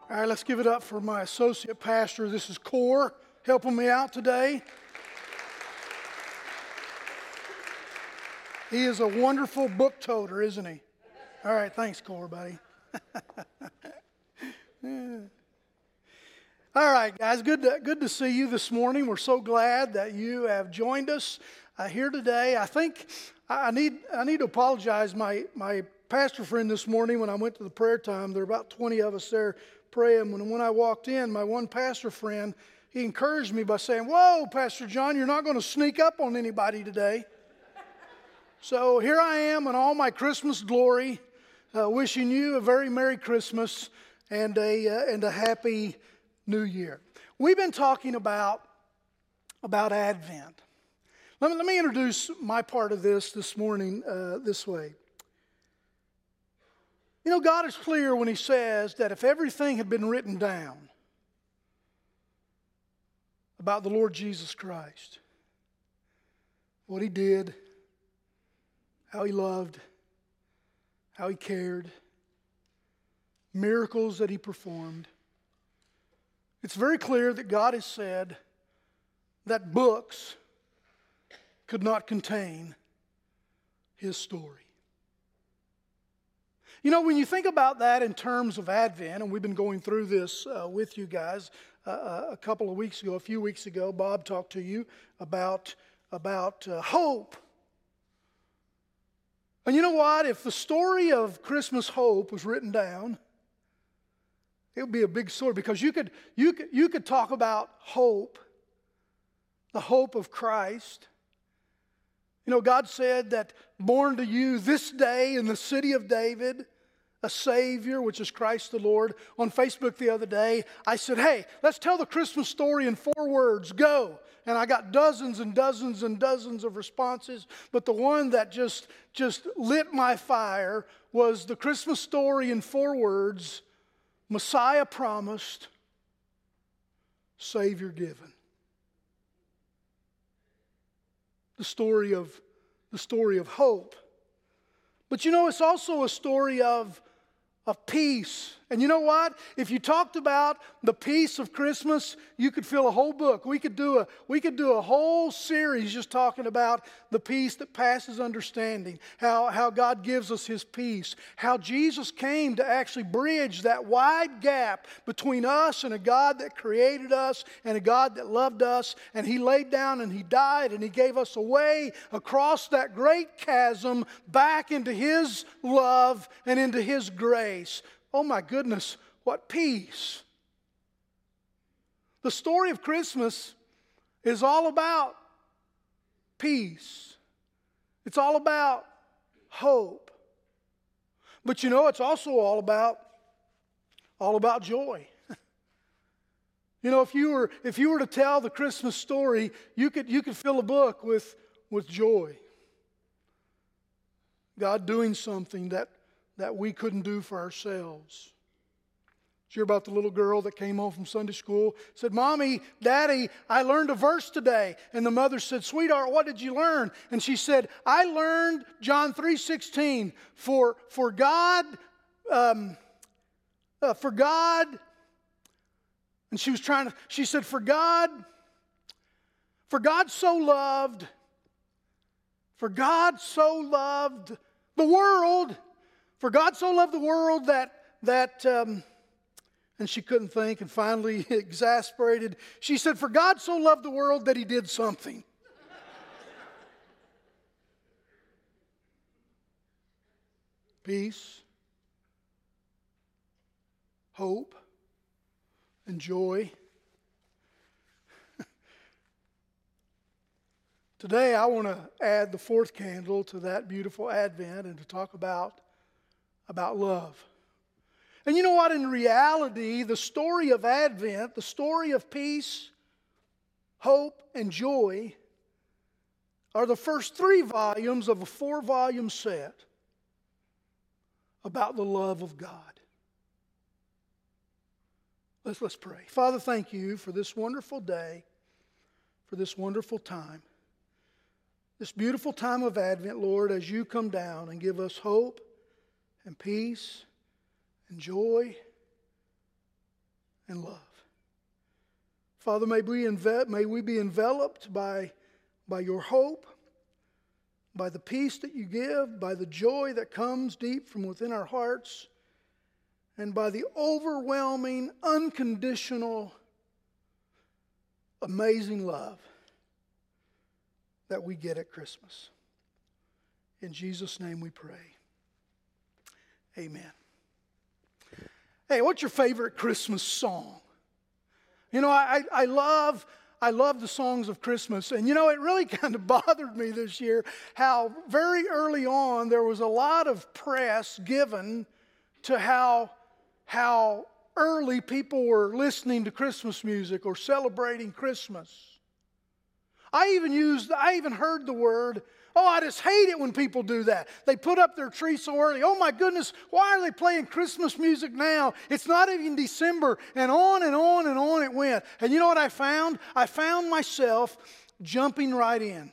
All right, let's give it up for my associate pastor. This is Core helping me out today. He is a wonderful book toter, isn't he? All right, thanks, Core, buddy. All right, guys, good to see you this morning. We're so glad that you have joined us here today. I think I need to apologize. My pastor friend this morning, when I went to the prayer time, there were about 20 of us there praying. When I walked in, my one pastor friend, he encouraged me by saying, "Whoa, Pastor John, you're not going to sneak up on anybody today." So here I am in all my Christmas glory, wishing you a very Merry Christmas and a Happy New Year. We've been talking about Advent. Let me introduce my part of this morning this way. You know, God is clear when He says that if everything had been written down about the Lord Jesus Christ, what He did, how He loved, how He cared, miracles that He performed, it's very clear that God has said that books could not contain His story. You know, when you think about that in terms of Advent, and we've been going through this with you guys a few weeks ago, Bob talked to you about hope. And you know what? If the story of Christmas hope was written down, it would be a big story, because you could talk about hope, the hope of Christ. You know, God said that born to you this day in the city of David, a Savior, which is Christ the Lord. On Facebook the other day, I said, "Hey, let's tell the Christmas story in 4 words. Go." And I got dozens and dozens and dozens of responses. But the one that just lit my fire was the Christmas story in 4 words: Messiah promised, Savior given. The story of hope. But you know, it's also a story of peace. And you know what? If you talked about the peace of Christmas, you could fill a whole book. We could do a whole series just talking about the peace that passes understanding, how God gives us His peace, how Jesus came to actually bridge that wide gap between us and a God that created us and a God that loved us, and He laid down and He died and He gave us a way across that great chasm back into His love and into His grace. Oh my goodness, what peace. The story of Christmas is all about peace. It's all about hope. But you know, it's also all about joy. You know, if you were to tell the Christmas story, you could fill a book with joy. God doing something that we couldn't do for ourselves. Did you hear about the little girl that came home from Sunday school, said, "Mommy, Daddy, I learned a verse today." And the mother said, "Sweetheart, what did you learn?" And she said, "I learned John 3:16, for God," and she said, for God so loved the world, for God so loved the world that and she couldn't think, and finally, exasperated, she said, "For God so loved the world that He did something." Peace, hope, and joy. Today, I want to add the 4th candle to that beautiful Advent and to talk about love. And you know what? In reality, the story of Advent, the story of peace, hope, and joy are the first 3 volumes of a 4-volume set about the love of God. Let's pray. Father, thank You for this wonderful day, for this wonderful time. This beautiful time of Advent, Lord, as You come down and give us hope and peace and joy and love. Father, may we be enveloped by your hope, by the peace that you give, by the joy that comes deep from within our hearts, and by the overwhelming, unconditional, amazing love that we get at Christmas. In Jesus' name we pray. Amen. Hey, what's your favorite Christmas song? You know, I love the songs of Christmas. And you know, it really kind of bothered me this year how very early on there was a lot of press given to how early people were listening to Christmas music or celebrating Christmas. I even heard the word, oh, I just hate it when people do that. They put up their tree so early. Oh my goodness, why are they playing Christmas music now? It's not even December. And on and on and on it went. And you know what I found? I found myself jumping right in.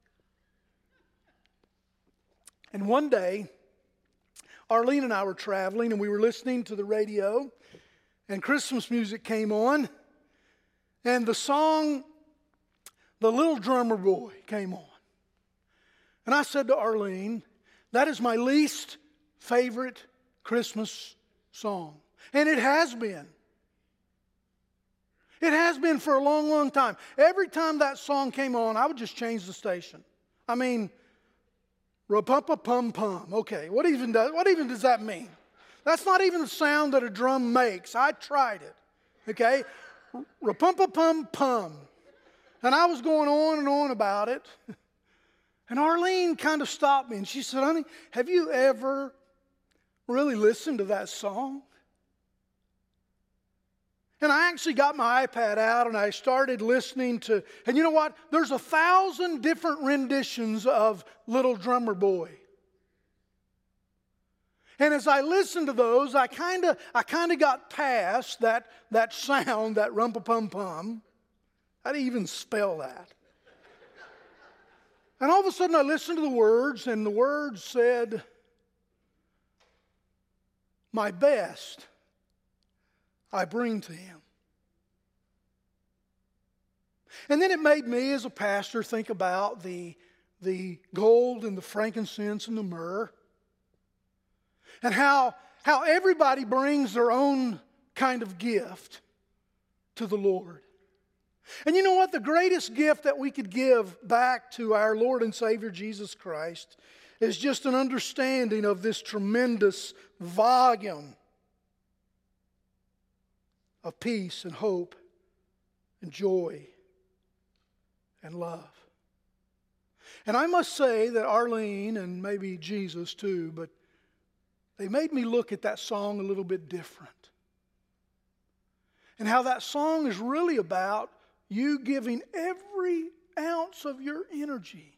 And one day, Arlene and I were traveling and we were listening to the radio and Christmas music came on and the song, The Little Drummer Boy, came on. And I said to Arlene, that is my least favorite Christmas song. And it has been. It has been for a long, long time. Every time that song came on, I would just change the station. I mean, ra-pum-pum-pum. Okay, what even does that mean? That's not even the sound that a drum makes. I tried it. Okay? Ra-pum-pum-pum-pum. And I was going on and on about it. And Arlene kind of stopped me and she said, honey, have you ever really listened to that song? And I actually got my iPad out and I started listening to, and you know what? There's 1,000 different renditions of Little Drummer Boy. And as I listened to those, I kind of got past that sound, that rum-pa-pum-pum. How do you even spell that? And all of a sudden I listened to the words, and the words said, my best I bring to him. And then it made me as a pastor think about the gold and the frankincense and the myrrh. And how everybody brings their own kind of gift to the Lord. And you know what? The greatest gift that we could give back to our Lord and Savior Jesus Christ is just an understanding of this tremendous volume of peace and hope and joy and love. And I must say that Arlene and maybe Jesus too, but they made me look at that song a little bit different. And how that song is really about you giving every ounce of your energy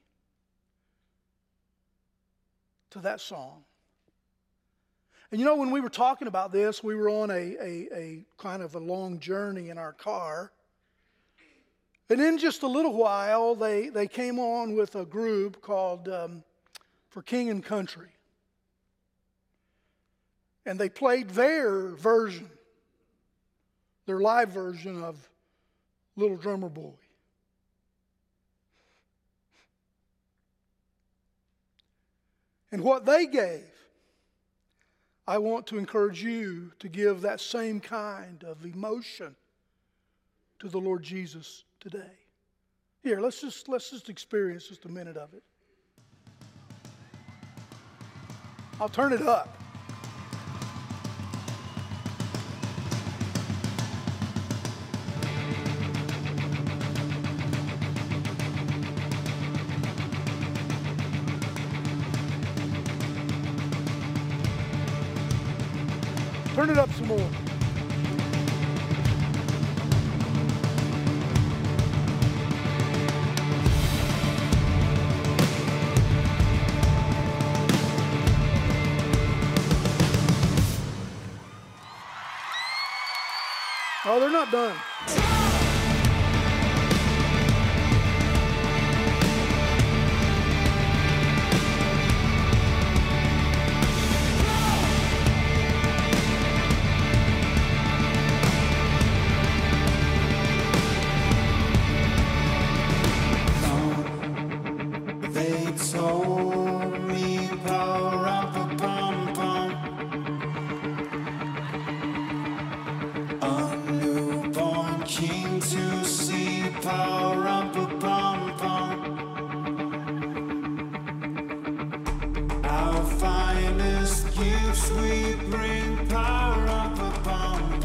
to that song. And you know, when we were talking about this, we were on a kind of a long journey in our car. And in just a little while, they came on with a group called For King and Country. And they played their version, their live version of Little Drummer Boy. And what they gave, I want to encourage you to give that same kind of emotion to the Lord Jesus today. Here, let's just experience just a minute of it. I'll turn it up. Turn it up some more. Oh, they're not done. we bring power up upon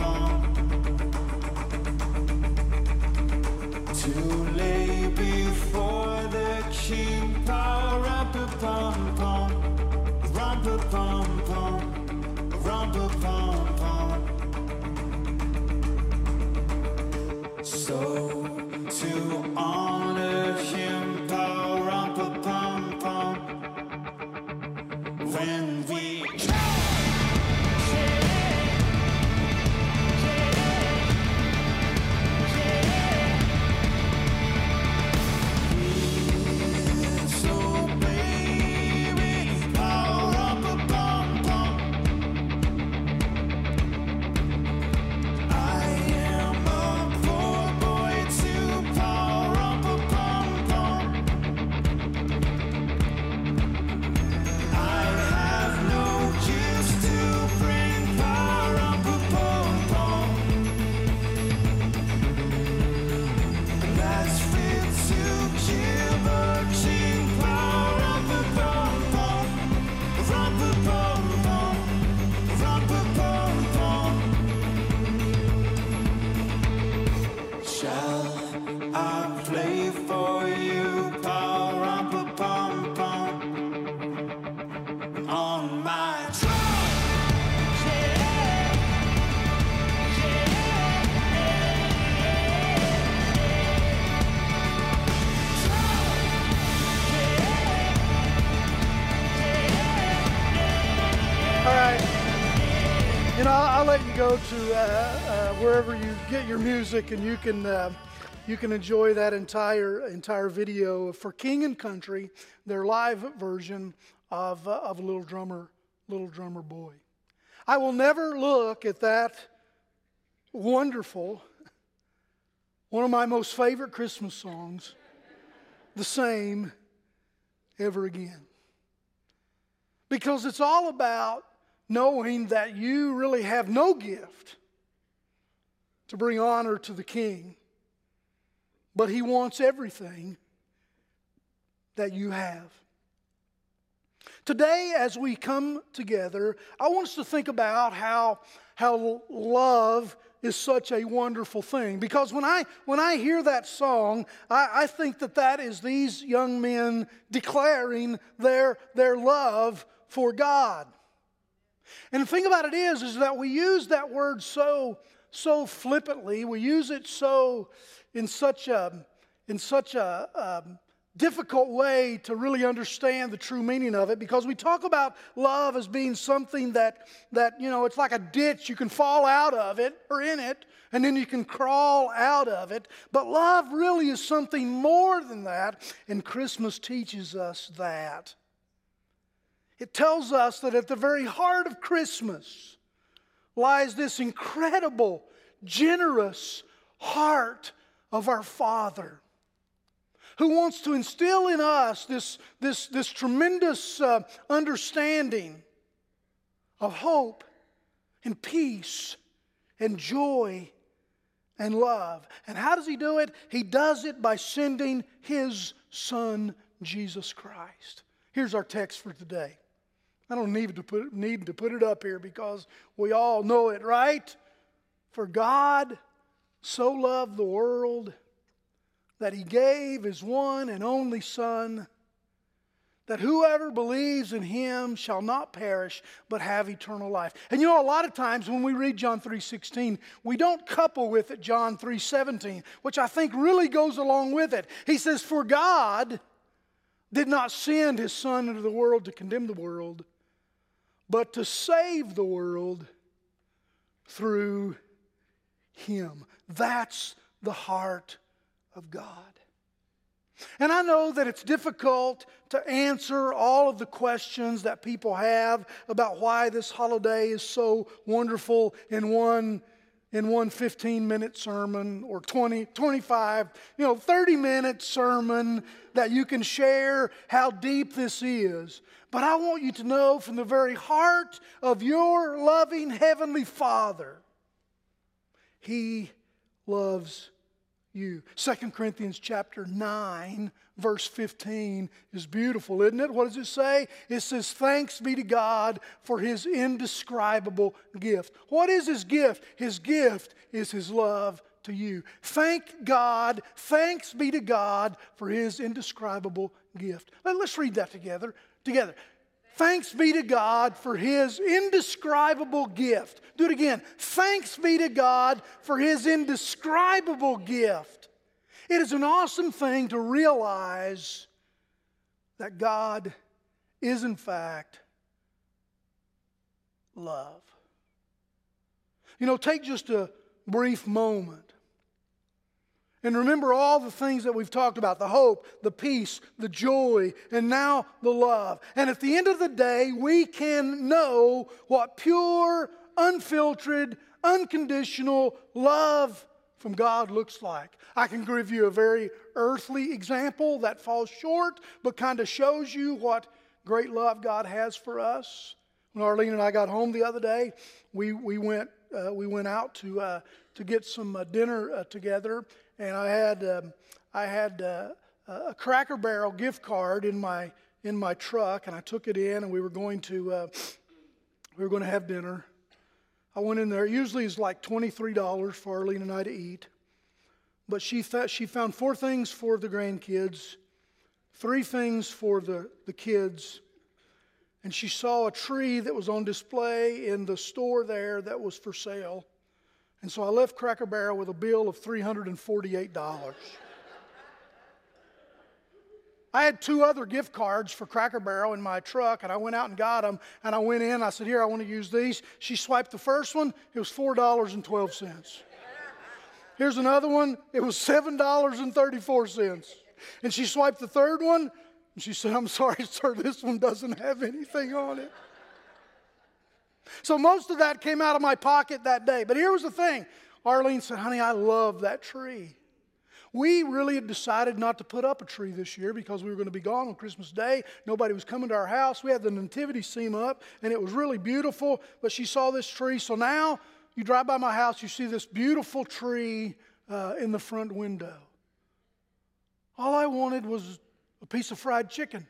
to lay before the King. Power up upon rump upon rump upon so to honor Him, power up upon when we I'll let you go to wherever you get your music, and you can enjoy that entire video for King and Country, their live version of Little Drummer Boy. I will never look at that wonderful, one of my most favorite Christmas songs, the same ever again, because it's all about knowing that you really have no gift to bring honor to the King, but He wants everything that you have. Today, as we come together, I want us to think about how love is such a wonderful thing. Because when I hear that song, I think that is these young men declaring their love for God. And the thing about it is that we use that word so flippantly. We use it in such a difficult way to really understand the true meaning of it, because we talk about love as being something that it's like a ditch. You can fall out of it or in it, and then you can crawl out of it. But love really is something more than that, and Christmas teaches us that. It tells us that at the very heart of Christmas lies this incredible, generous heart of our Father, who wants to instill in us this tremendous understanding of hope and peace and joy and love. And how does He do it? He does it by sending His Son, Jesus Christ. Here's our text for today. I don't need to put it up here because we all know it, right? For God so loved the world that He gave His one and only Son, that whoever believes in Him shall not perish but have eternal life. And a lot of times when we read John 3:16, we don't couple with it John 3:17, which I think really goes along with it. He says, for God did not send His Son into the world to condemn the world, but to save the world through Him. That's the heart of God. And I know that it's difficult to answer all of the questions that people have about why this holiday is so wonderful in one 15-minute sermon or 20, 25, 30-minute sermon that you can share how deep this is. But I want you to know from the very heart of your loving Heavenly Father, He loves you. 2 Corinthians chapter 9, verse 15 is beautiful, isn't it? What does it say? It says, thanks be to God for His indescribable gift. What is His gift? His gift is His love to you. Thank God, thanks be to God for His indescribable gift. Let's read that together. Thanks be to God for His indescribable gift. Do it again. Thanks be to God for His indescribable gift. It is an awesome thing to realize that God is in fact love. You know, take just a brief moment and remember all the things that we've talked about, the hope, the peace, the joy, and now the love. And at the end of the day, we can know what pure, unfiltered, unconditional love from God looks like. I can give you a very earthly example that falls short, but kind of shows you what great love God has for us. When Arlene and I got home the other day, we went out to get some dinner together. And I had a Cracker Barrel gift card in my truck, and I took it in, and we were going to have dinner. I went in there. It usually is like $23 for Arlene and I to eat, but she found 4 things for the grandkids, 3 things for the kids, and she saw a tree that was on display in the store there that was for sale. And so I left Cracker Barrel with a bill of $348. I had 2 other gift cards for Cracker Barrel in my truck, and I went out and got them. And I went in, I said, here, I want to use these. She swiped the first one, it was $4.12. Here's another one, it was $7.34. And she swiped the third one, and she said, I'm sorry, sir, this one doesn't have anything on it. So most of that came out of my pocket that day. But here was the thing. Arlene said, honey, I love that tree. We really had decided not to put up a tree this year because we were going to be gone on Christmas Day. Nobody was coming to our house. We had the nativity scene up, and it was really beautiful. But she saw this tree. So now you drive by my house, you see this beautiful tree in the front window. All I wanted was a piece of fried chicken.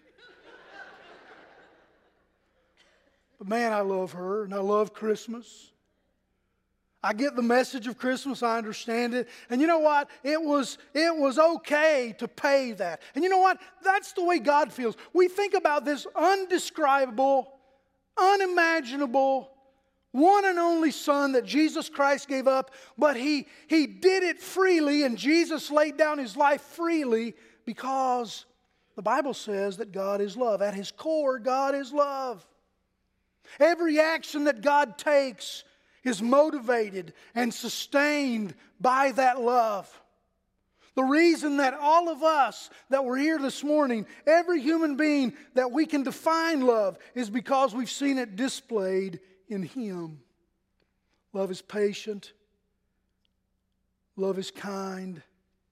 But man, I love her, and I love Christmas. I get the message of Christmas. I understand it. And you know what? It was okay to pay that. And you know what? That's the way God feels. We think about this undescribable, unimaginable, one and only Son that Jesus Christ gave up, but He did it freely, and Jesus laid down His life freely because the Bible says that God is love. At His core, God is love. Every action that God takes is motivated and sustained by that love. The reason that all of us that were here this morning, every human being that we can define love, is because we've seen it displayed in Him. Love is patient. Love is kind.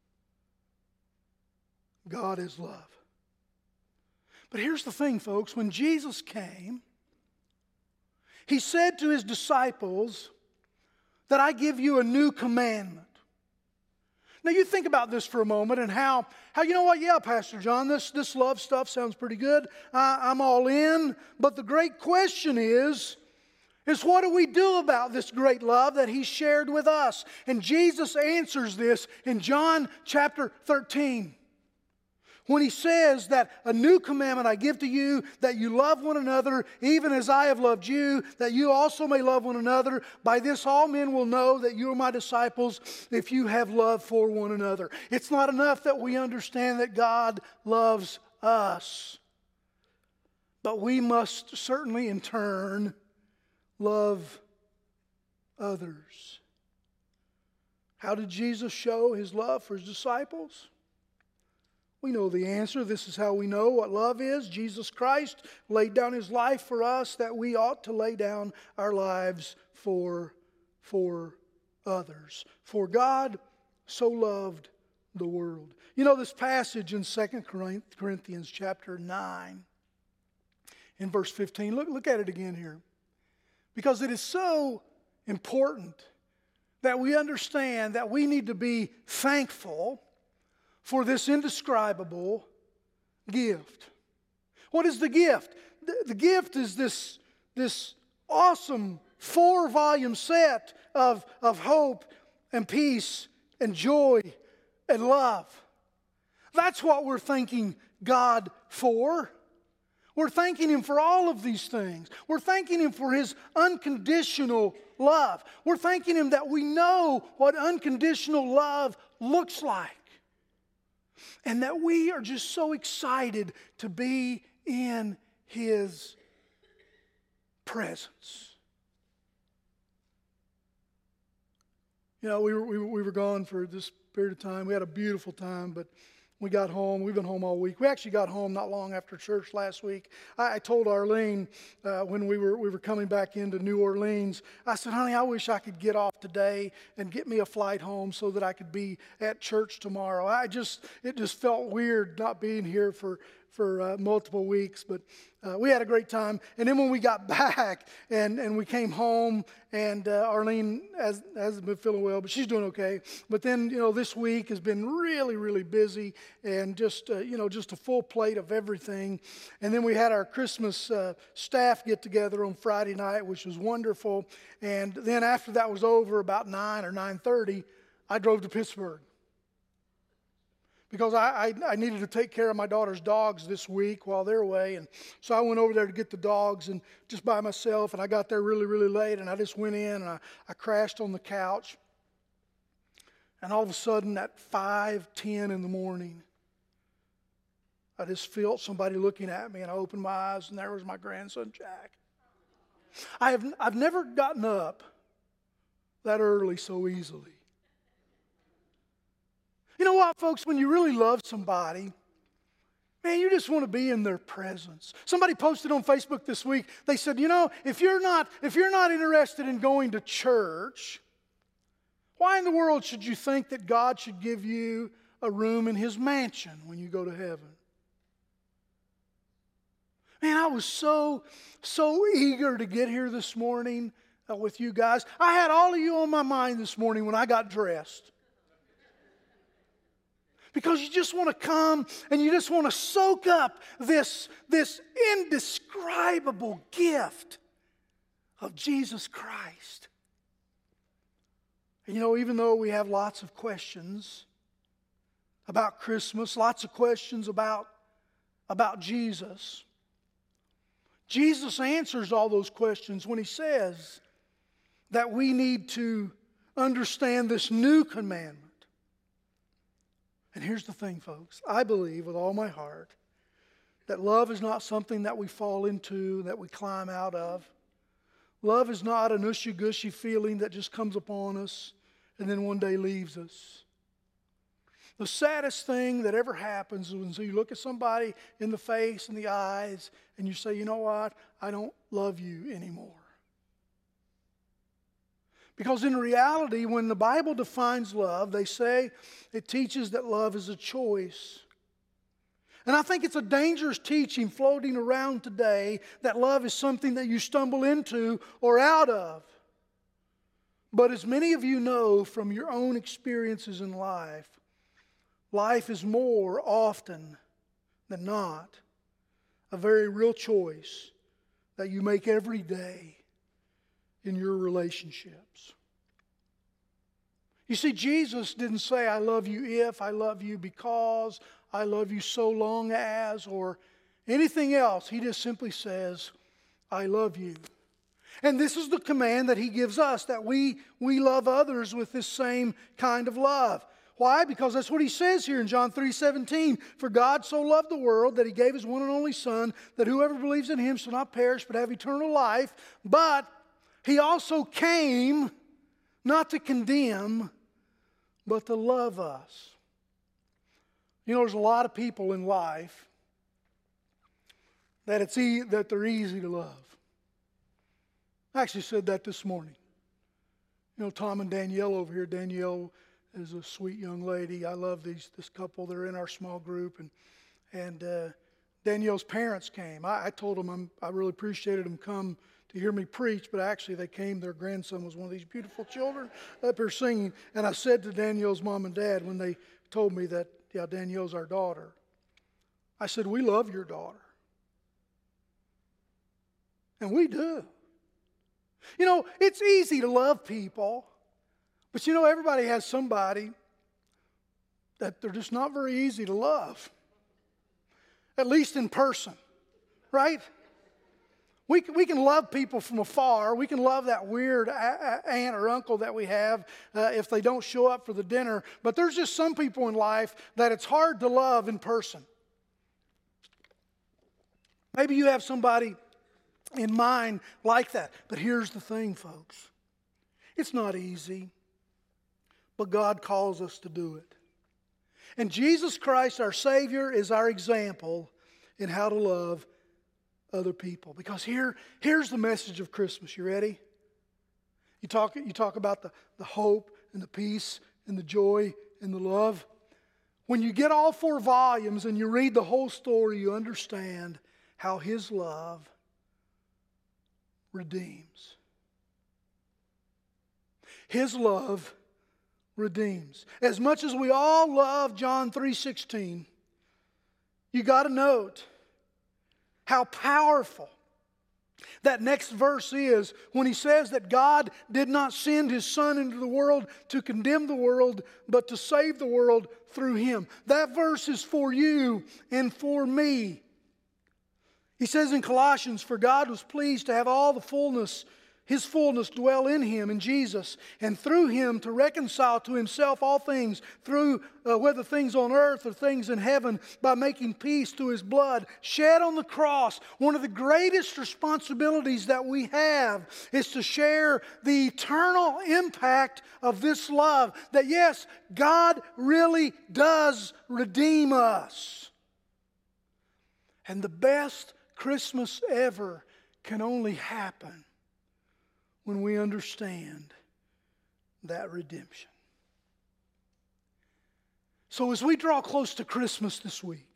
God is love. But here's the thing, folks. When Jesus came, He said to His disciples that I give you a new commandment. Now you think about this for a moment and how you know what, yeah, Pastor John, this love stuff sounds pretty good. I'm all in. But the great question is what do we do about this great love that He shared with us? And Jesus answers this in John chapter 13. When He says that a new commandment I give to you, that you love one another, even as I have loved you, that you also may love one another. By this all men will know that you are my disciples, if you have love for one another. It's not enough that we understand that God loves us, but we must certainly in turn love others. How did Jesus show His love for His disciples? We know the answer. This is how we know what love is. Jesus Christ laid down His life for us, that we ought to lay down our lives for others. For God so loved the world. You know this passage in 2 Corinthians chapter 9, in verse 15. Look at it again here. Because it is so important that we understand that we need to be thankful for this indescribable, gift. What is the gift? The gift is this awesome 4-volume set of hope and peace and joy and love. That's what we're thanking God for. We're thanking Him for all of these things. We're thanking Him for His unconditional love. We're thanking Him that we know what unconditional love looks like. And that we are just so excited to be in His presence. You know, we were gone for this period of time. We had a beautiful time, but we got home. We've been home all week. We actually got home not long after church last week. I told Arlene when we were coming back into New Orleans, I said, honey, I wish I could get off today and get me a flight home so that I could be at church tomorrow. It just felt weird not being here for multiple weeks, but we had a great time. And then when we got back and we came home, and Arlene hasn't been feeling well, but she's doing okay. But then, this week has been really, really busy, and just a full plate of everything. And then we had our Christmas staff get together on Friday night, which was wonderful. And then after that was over, about 9 or 9:30, I drove to Pittsburgh. Because I needed to take care of my daughter's dogs this week while they're away. And so I went over there to get the dogs and just by myself. And I got there really, really late. And I just went in and I crashed on the couch. And all of a sudden at 5:10 in the morning, I just felt somebody looking at me. And I opened my eyes and there was my grandson, Jack. I've never gotten up that early so easily. You know what, folks? When you really love somebody, man, you just want to be in their presence. Somebody posted on Facebook this week. They said, if you're not interested in going to church, why in the world should you think that God should give you a room in His mansion when you go to heaven? Man, I was so eager to get here this morning with you guys. I had all of you on my mind this morning when I got dressed. Because you just want to come and you just want to soak up this indescribable gift of Jesus Christ. And even though we have lots of questions about Christmas, lots of questions about Jesus, Jesus answers all those questions when He says that we need to understand this new commandment. And here's the thing, folks. I believe with all my heart that love is not something that we fall into, that we climb out of. Love is not an ushy-gushy feeling that just comes upon us and then one day leaves us. The saddest thing that ever happens is when you look at somebody in the face and the eyes and you say, you know what? I don't love you anymore. Because in reality, when the Bible defines love, they say it teaches that love is a choice. And I think it's a dangerous teaching floating around today that love is something that you stumble into or out of. But as many of you know from your own experiences in life, life is more often than not a very real choice that you make every day in your relationships. You see, Jesus didn't say, I love you if, I love you because, I love you so long as, or anything else. He just simply says, I love you. And this is the command that He gives us, that we love others with this same kind of love. Why? Because that's what He says here in John 3:17. For God so loved the world that He gave His one and only Son, that whoever believes in Him shall not perish but have eternal life. But He also came not to condemn, but to love us. There's a lot of people in life that they're easy to love. I actually said that this morning. Tom and Danielle over here. Danielle is a sweet young lady. I love this couple. They're in our small group, and Danielle's parents came. I told them I really appreciated them come to hear me preach, but actually they came. Their grandson was one of these beautiful children up here singing. And I said to Danielle's mom and dad when they told me that, yeah, Danielle's our daughter, I said, we love your daughter. And we do. You know, it's easy to love people, but you know, everybody has somebody that they're just not very easy to love. At least in person, right? We can love people from afar. We can love that weird aunt or uncle that we have if they don't show up for the dinner. But there's just some people in life that it's hard to love in person. Maybe you have somebody in mind like that. But here's the thing, folks. It's not easy, but God calls us to do it. And Jesus Christ, our Savior, is our example in how to love other people. Because here's the message of Christmas. You ready? You talk about the hope and the peace and the joy and the love. When you get all 4 volumes and you read the whole story, you understand how His love redeems. His love redeems. As much as we all love John 3:16, you got to note how powerful that next verse is when he says that God did not send His Son into the world to condemn the world, but to save the world through Him. That verse is for you and for me. He says in Colossians, for God was pleased to have all the fullness, His fullness dwell in Him, in Jesus, and through Him to reconcile to Himself all things, through whether things on earth or things in heaven, by making peace through His blood shed on the cross. One of the greatest responsibilities that we have is to share the eternal impact of this love. That yes, God really does redeem us. And the best Christmas ever can only happen when we understand that redemption. So as we draw close to Christmas this week,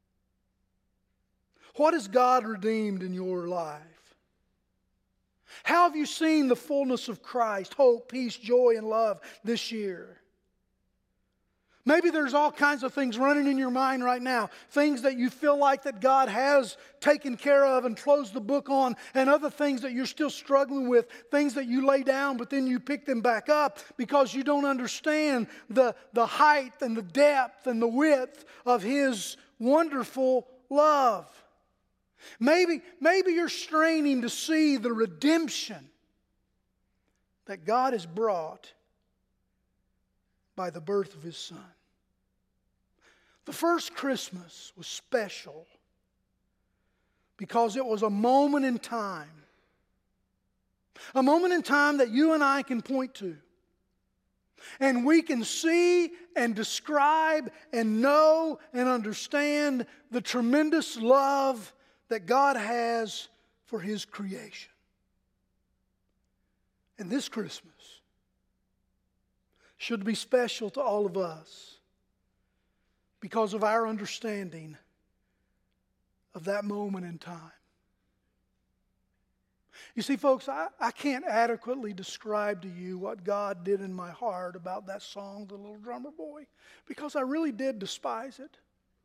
what has God redeemed in your life? How have you seen the fullness of Christ, hope, peace, joy, and love this year? Maybe there's all kinds of things running in your mind right now. Things that you feel like that God has taken care of and closed the book on, and other things that you're still struggling with. Things that you lay down, but then you pick them back up because you don't understand the height and the depth and the width of His wonderful love. Maybe you're straining to see the redemption that God has brought by the birth of His Son. The first Christmas was special because it was a moment in time. A moment in time that you and I can point to. And we can see and describe and know and understand the tremendous love that God has for His creation. And this Christmas should be special to all of us because of our understanding of that moment in time. You see, folks, I can't adequately describe to you what God did in my heart about that song, The Little Drummer Boy, because I really did despise it.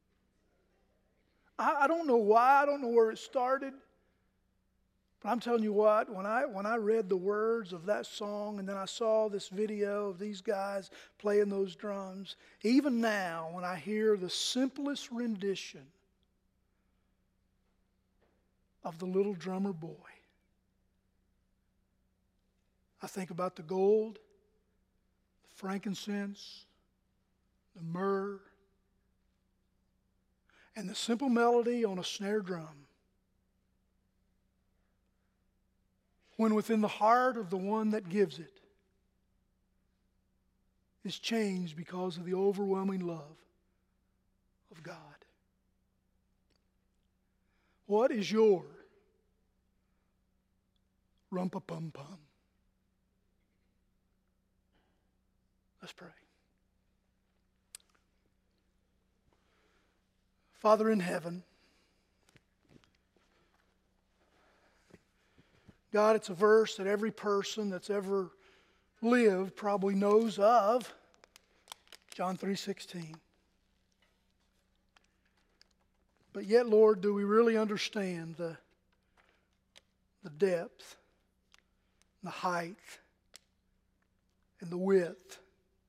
I don't know why, I don't know where it started. But I'm telling you what, when I read the words of that song and then I saw this video of these guys playing those drums, even now when I hear the simplest rendition of The Little Drummer Boy, I think about the gold, the frankincense, the myrrh, and the simple melody on a snare drum. When within the heart of the one that gives it is changed because of the overwhelming love of God. What is your rumpa-pum-pum? Let's pray. Father in heaven, God, it's a verse that every person that's ever lived probably knows of. John 3:16. But yet, Lord, do we really understand the depth, the height, and the width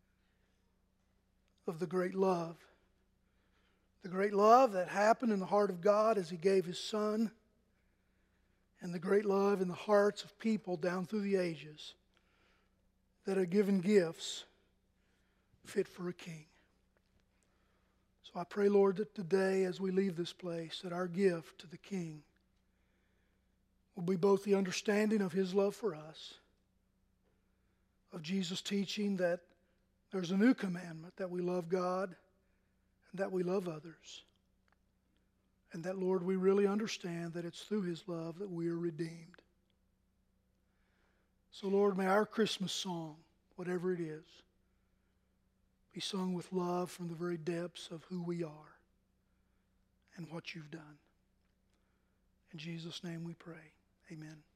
of the great love? The great love that happened in the heart of God as He gave His Son, and the great love in the hearts of people down through the ages that are given gifts fit for a king. So I pray, Lord, that today as we leave this place, that our gift to the King will be both the understanding of His love for us, of Jesus' teaching that there's a new commandment, that we love God and that we love others. And that, Lord, we really understand that it's through His love that we are redeemed. So, Lord, may our Christmas song, whatever it is, be sung with love from the very depths of who we are and what You've done. In Jesus' name we pray. Amen.